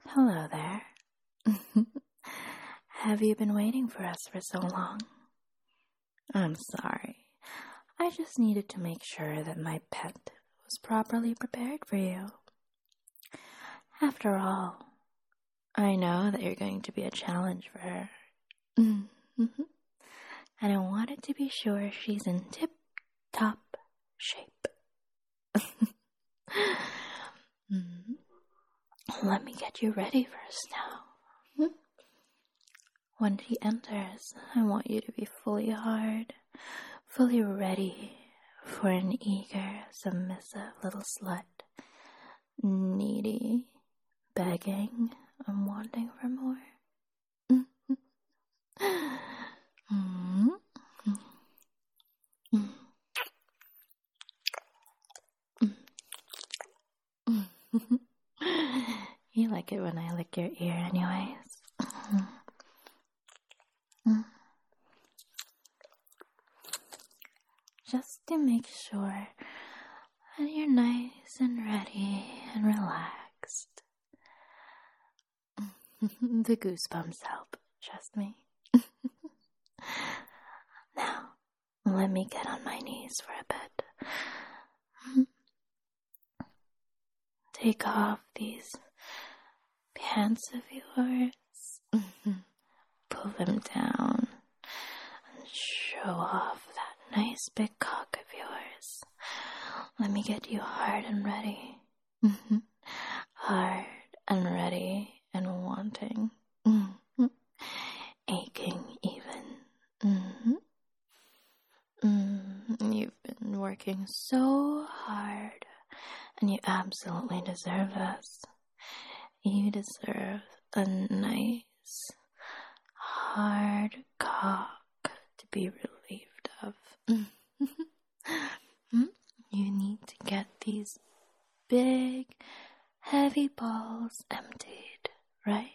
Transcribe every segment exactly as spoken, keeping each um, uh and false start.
Hello there. Have you been waiting for us for so long? I'm sorry. I just needed to make sure that my pet was properly prepared for you. After all, I know that you're going to be a challenge for her. And I wanted to be sure she's in tip-top shape. Let me get you ready first now. When she enters, I want you to be fully hard, fully ready for an eager, submissive little slut, needy, begging, and wanting for more. You like it when I lick your ear anyways. Just to make sure that you're nice and ready and relaxed. The goosebumps help, trust me. Now, let me get on my knees for a bit. Take off these pants of yours. Pull them down and show off that nice big cock of yours. Let me get you hard and ready. Hard and ready and wanting. Aching even. You've been working so hard, and you absolutely deserve this. You deserve a nice, hard cock to be relieved of. You need to get these big, heavy balls emptied, right?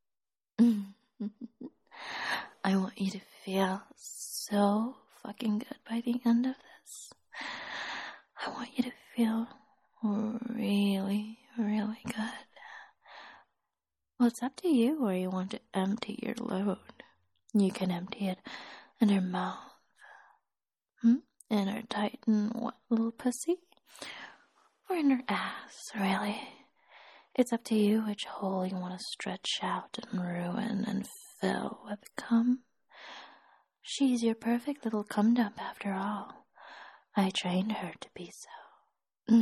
I want you to feel so fucking good by the end of this. I want you to feel really, really good. Well, it's up to you where you want to empty your load. You can empty it in her mouth, hmm? in her tight and wet little pussy, or in her ass, really. It's up to you which hole you want to stretch out and ruin and fill with cum. She's your perfect little cum dump after all. I trained her to be so.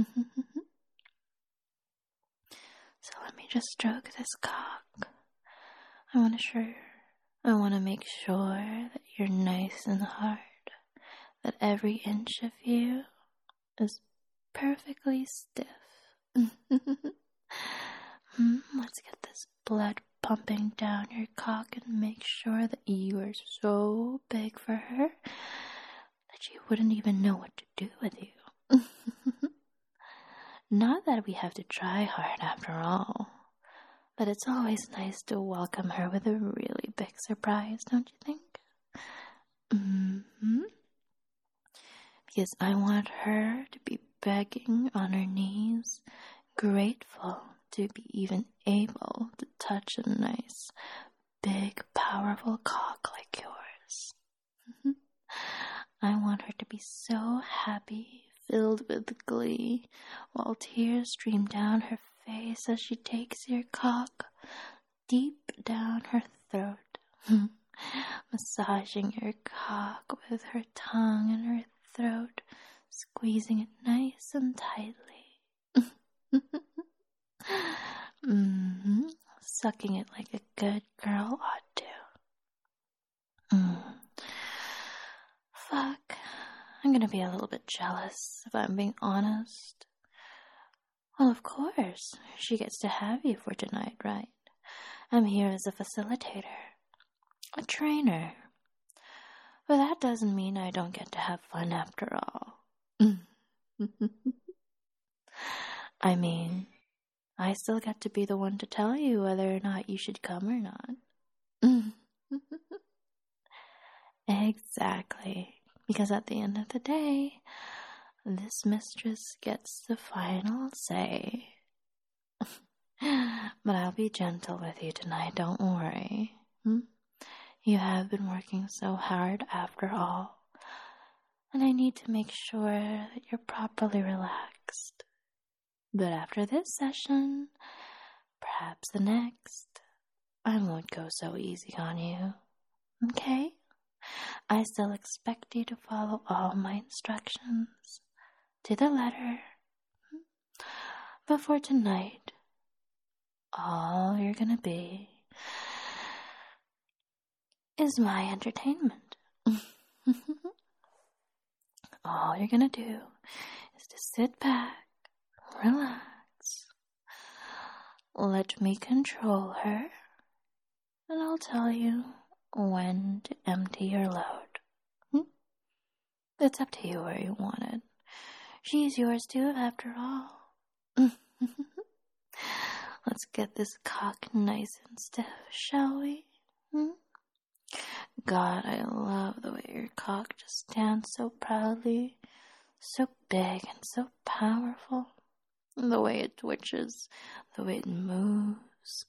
So let me just stroke this cock. I want to sure, I want to make sure that you're nice and hard, that every inch of you is perfectly stiff. Let's get this blood pumping down your cock and make sure that you are so big for her that she wouldn't even know what to do with you. Not that we have to try hard after all, but it's always nice to welcome her with a really big surprise, don't you think? Mm-hmm. Because I want her to be begging on her knees, grateful to be even able to touch a nice, big, powerful cock like yours. I want her to be so happy, filled with glee, while tears stream down her face as she takes your cock deep down her throat, massaging your cock with her tongue and her throat, squeezing it nice and tightly. mm-hmm. Sucking it like a good girl ought to. Mm. Fuck. I'm gonna be a little bit jealous, if I'm being honest. Well, of course, she gets to have you for tonight, right? I'm here as a facilitator, a trainer. But that doesn't mean I don't get to have fun after all. I mean, I still get to be the one to tell you whether or not you should come or not. Exactly. Because at the end of the day, this mistress gets the final say. But I'll be gentle with you tonight, don't worry. Hmm? You have been working so hard after all, and I need to make sure that you're properly relaxed. But after this session, perhaps the next, I won't go so easy on you, okay? I still expect you to follow all my instructions to the letter. But for tonight, all you're gonna be is my entertainment. All you're gonna do is to sit back, relax, let me control her, and I'll tell you when to empty your load. Hmm? It's up to you where you want it. She's yours too, after all. Let's get this cock nice and stiff, shall we? Hmm? God, I love the way your cock just stands so proudly, so big and so powerful. The way it twitches, the way it moves.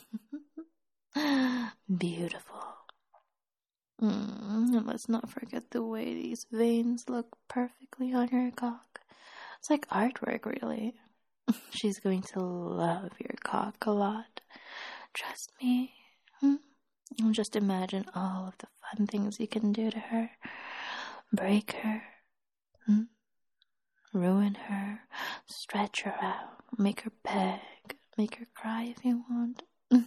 Beautiful. Mm, and let's not forget the way these veins look perfectly on your cock. It's like artwork, really. She's going to love your cock a lot. Trust me. Hmm? Just imagine all of the fun things you can do to her. Break her. Hmm? Ruin her. Stretch her out. Make her beg. Make her cry if you want.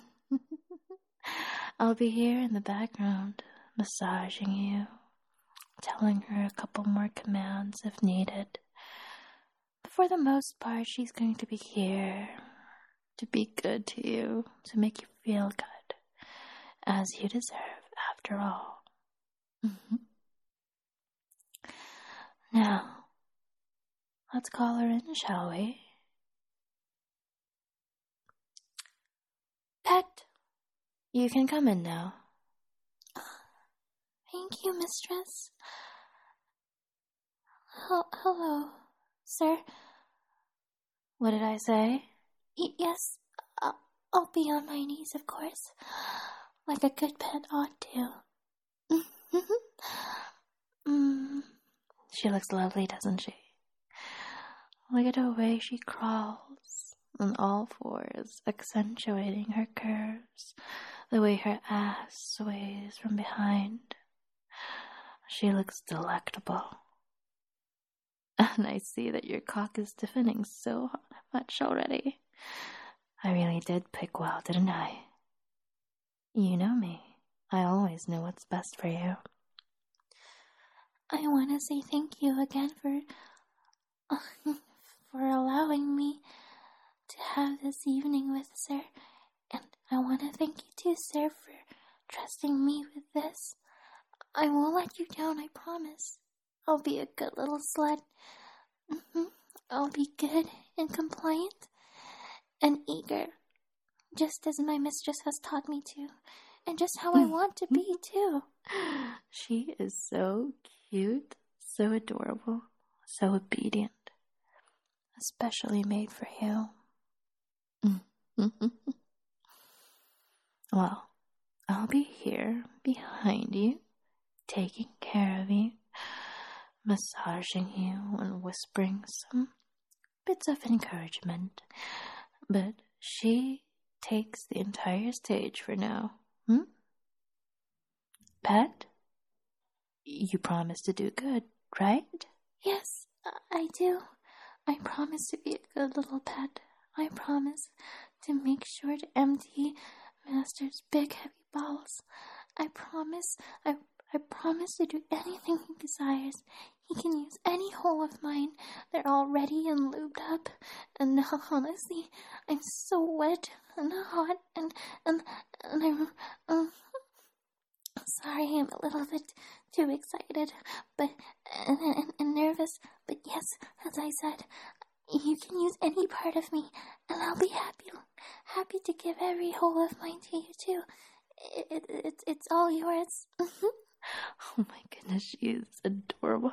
I'll be here in the background, massaging you, telling her a couple more commands if needed. But for the most part, she's going to be here to be good to you, to make you feel good, as you deserve, after all. Mm-hmm. Now, let's call her in, shall we? Pet, you can come in now. Thank you, mistress. H- hello, sir. What did I say? Y- yes, I'll-, I'll be on my knees, of course, like a good pet ought to. mm. She looks lovely, doesn't she? Look at the way she crawls on all fours, accentuating her curves, the way her ass sways from behind. She looks delectable. And I see that your cock is stiffening so much already. I really did pick well, didn't I? You know me. I always know what's best for you. I want to say thank you again for uh, for allowing me to have this evening with sir. And I want to thank you too, sir, for trusting me with this. I won't let you down, I promise. I'll be a good little slut. Mm-hmm. I'll be good and compliant and eager, just as my mistress has taught me to, and just how I want to be too. She is so cute, so adorable, so obedient, especially made for you. Well, I'll be here behind you, taking care of you, massaging you and whispering some bits of encouragement. But she takes the entire stage for now. Hmm? Pet? You promise to do good, right? Yes, I do. I promise to be a good little pet. I promise to make sure to empty Master's big heavy balls. I promise, I, I promise to do anything he desires. He can use any hole of mine. They're all ready and lubed up. And honestly, I'm so wet and hot and, and, and I'm, um, sorry, I'm a little bit too excited, but, and, and, and nervous. But yes, as I said, you can use any part of me, and I'll be happy, happy to give every hole of mine to you too. It, it, it, it's all yours. Oh my goodness, she is adorable.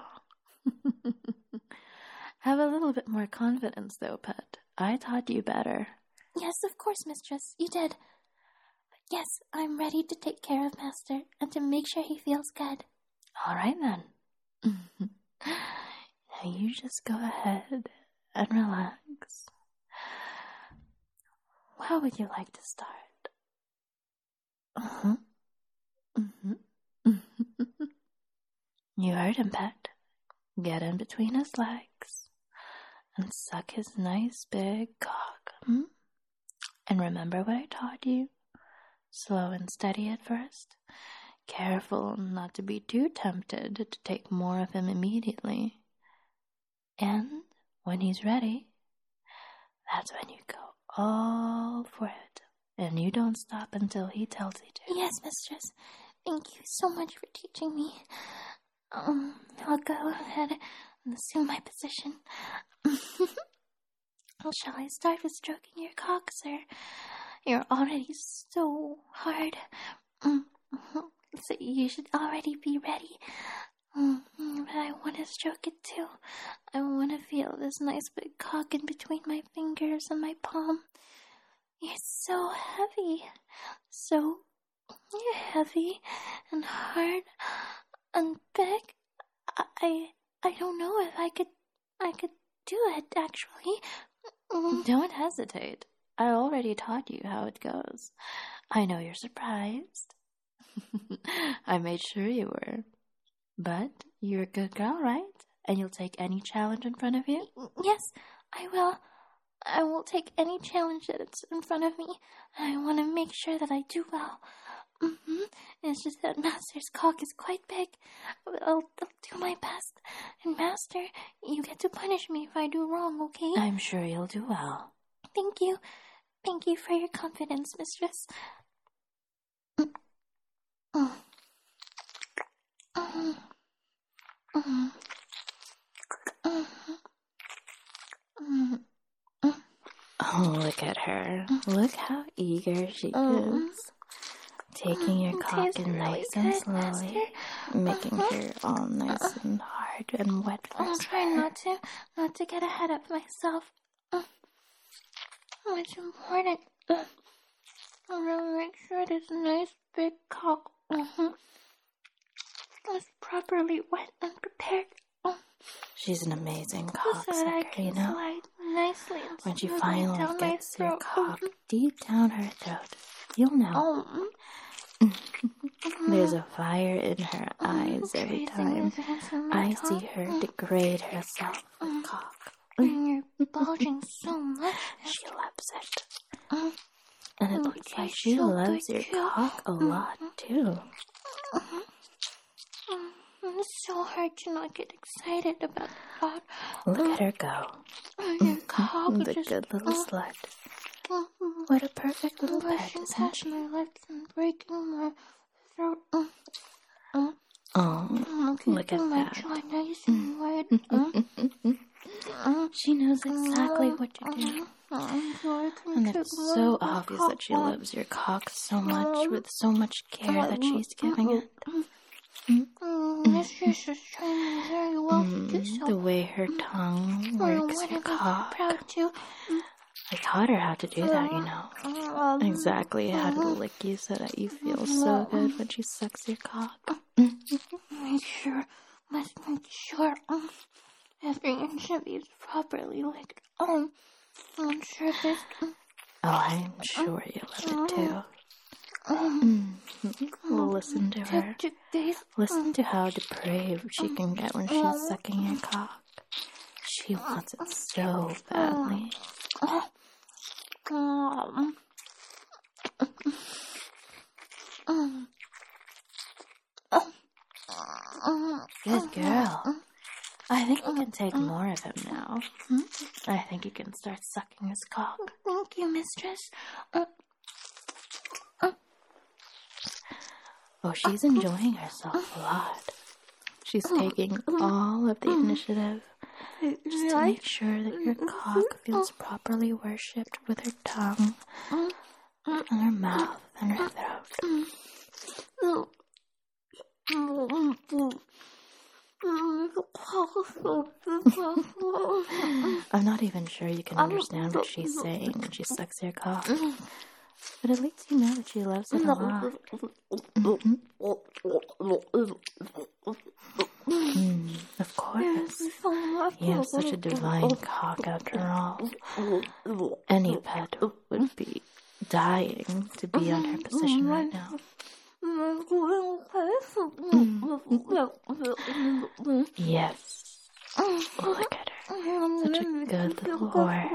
Have a little bit more confidence though, pet. I taught you better. Yes, of course, mistress, you did. But yes, I'm ready to take care of Master and to make sure he feels good. All right, then. Now you just go ahead and relax. How would you like to start? Uh-huh. Mm-hmm. You heard him, pet. Get in between his legs and suck his nice big cock. Hmm? And remember what I taught you. Slow and steady at first. Careful not to be too tempted to take more of him immediately. And when he's ready, that's when you go all for it. And you don't stop until he tells you to. Yes, mistress. Thank you so much for teaching me. Um, I'll go ahead and assume my position. Shall I start with stroking your cock, sir? You're already so hard. So you should already be ready. But I want to stroke it too. I want to feel this nice big cock in between my fingers and my palm. You're so heavy. So heavy and hard and big. I I don't know if I could I could do it, actually. Don't hesitate. I already taught you how it goes. I know you're surprised. I made sure you were. But you're a good girl, right? And you'll take any challenge in front of you? Yes, I will. I will take any challenge that's in front of me. I want to make sure that I do well. Mm-hmm. It's just that Master's cock is quite big. I'll, I'll do my best. And Master, you get to punish me if I do wrong, okay? I'm sure you'll do well. Thank you. Thank you for your confidence, mistress. Mm. Mm. Mm. Mm. Mm. Mm. Mm. Oh, look at her. Look how eager she Mm. is. Taking your cock in nice and slowly, making her all nice and hard and wet for I'll try not to, not to get ahead of myself. It's important. I'm gonna make sure this nice big cock is properly wet and prepared. She's an amazing So cock that I sucker, can you know? slide nicely and When she smoothly finally down my gets your throat. cock deep down her throat, you'll know. Oh. There's a fire in her eyes every time I see her degrade herself with cock. And you're bulging so much. She loves it. And it Mm, looks like tastes she so loves good, your too. cock a lot, too. It's so hard to not get excited about that. Look at her go. Your cock The just good little slut. What a perfect little pet, brushing isn't past she? my lips and breaking my throat. Oh, look at my that. jaw nice and wide. She knows exactly what to do. And it's so obvious that she loves your cock so much, with so much care that she's giving it. Mistress is trying very well to do so. The way her tongue works your cock. Proud to. I taught her how to do that, you know. Exactly how to lick you so that you feel so good when she sucks your cock. Make sure, must make sure um, every inch of you is properly licked. Um, I'm sure this. Oh, I'm sure you love it too. Mm-hmm. Listen to her. Listen to how depraved she can get when she's sucking your cock. She wants it so badly. Good girl. I think you can take more of him now. Hmm? I think you can start sucking his cock. Thank you, mistress. Oh, she's enjoying herself a lot. She's taking all of the initiative just to make sure that your cock feels properly worshipped with her tongue and her mouth and her throat. I'm not even sure you can understand what she's saying when she sucks your cock. But at least you know that she loves it a lot. Mm-hmm. Mm, of course. You have such a divine cock after all. Any pet would be dying to be on her position right now. Mm. Yes. Look at her. Such a good little whore.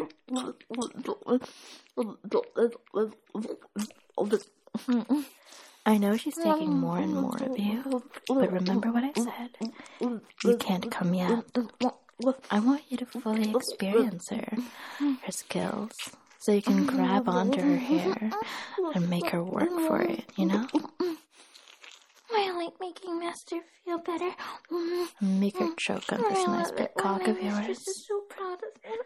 I know she's taking more and more of you, but remember what I said. You can't come yet. I want you to fully experience her, her skills, so you can grab onto her hair and make her work for it, you know? I like making Master feel better. Make her choke on this nice big cock of yours. Mistress is so proud of it.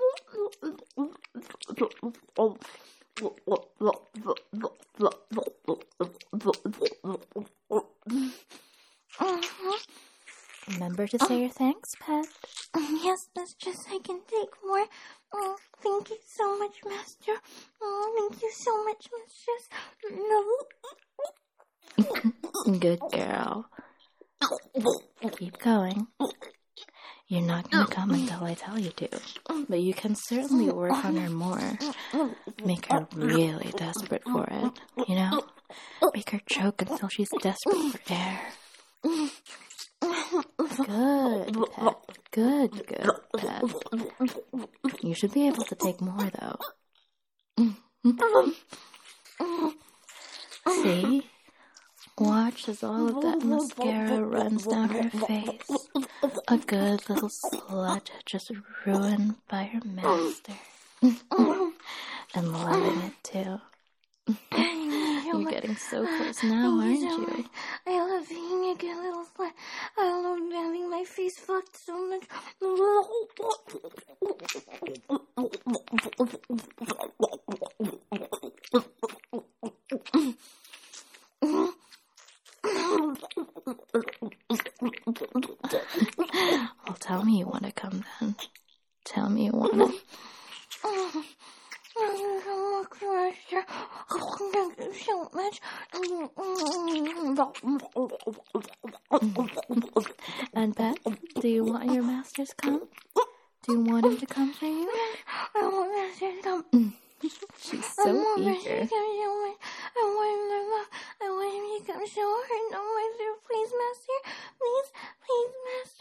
Remember to say your thanks, pet. Yes, Mistress, I can take more. Oh, thank you so much, Master. Oh, thank you so much, Mistress. Good girl. Keep going. You're not going to come until I tell you to, but you can certainly work on her more. Make her really desperate for it, you know? Make her choke until she's desperate for air. Good, pet. Good, good, pet. You should be able to take more, though. See? Watch as all of that mascara runs down her face. A good little slut just ruined by her master. And loving it, too. You're getting so close now, aren't you? I love being a good little slut. I love having my face fucked so much. Well, tell me you want to come then. Tell me you want to. So much. And Beth, do you want your master's come? Do you want him to come for you? I want Master to come. She's so I want eager. Master to come so much. I want him to come. I want him to come so hard. No, Master, please, Master. Please, please,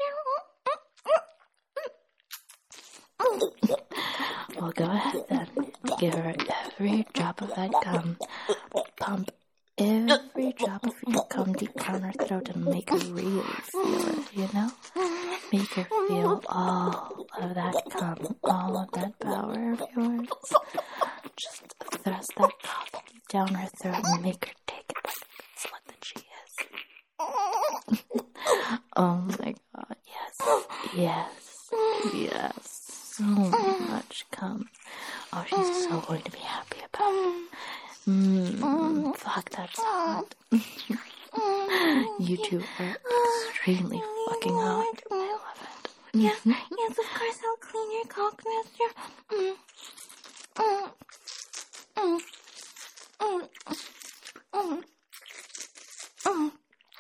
Master. Well, go ahead then. Give her every drop of that gum. Pump every drop of your cum deep down her throat and make her really feel it, you know? Make her feel all of that cum, all of that power of yours. Just thrust that cock down her throat and make her take it like the slut that she is. Oh my god, yes, yes, yes. So much cum. Oh, she's so going to be happy about it. Mmm, fuck, that's hot. You two are extremely fucking hot. I love it. Yes, yes, of course I'll clean your cock, Master. Mm. Mm. Mm. Mm. Mm. Mm.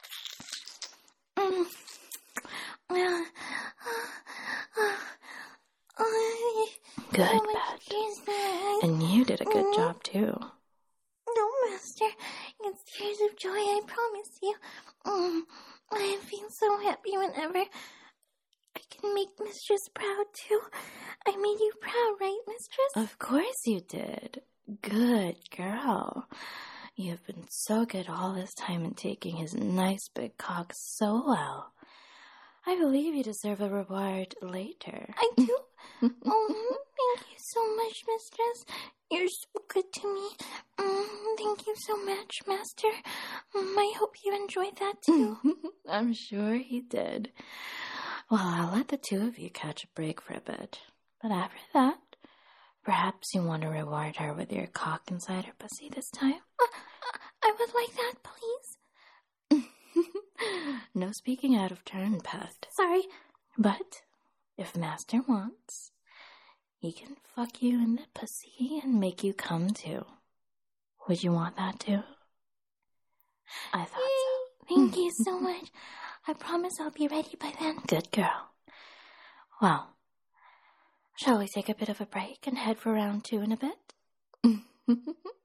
Mm. Uh, uh, Good, so much Pat. tears there. And you did a good Mm. job, too. No, Master. It's tears of joy, I promise you. Mm. I feel so happy whenever I can make Mistress proud, too. I made you proud, right, Mistress? Of course you did. Good girl. You have been so good all this time in taking his nice big cock so well. I believe you deserve a reward later. I do. Oh, thank you so much, Mistress. You're so good to me. Mm, thank you so much, Master. Mm, I hope you enjoyed that too. I'm sure he did. Well, I'll let the two of you catch a break for a bit. But after that, perhaps you want to reward her with your cock inside her pussy this time? Uh, I would like that, please. No speaking out of turn, pet. Sorry. But if Master wants, he can fuck you in the pussy and make you come too. Would you want that too? I thought so. Thank you so much. I promise I'll be ready by then. Good girl. Well, shall we take a bit of a break and head for round two in a bit?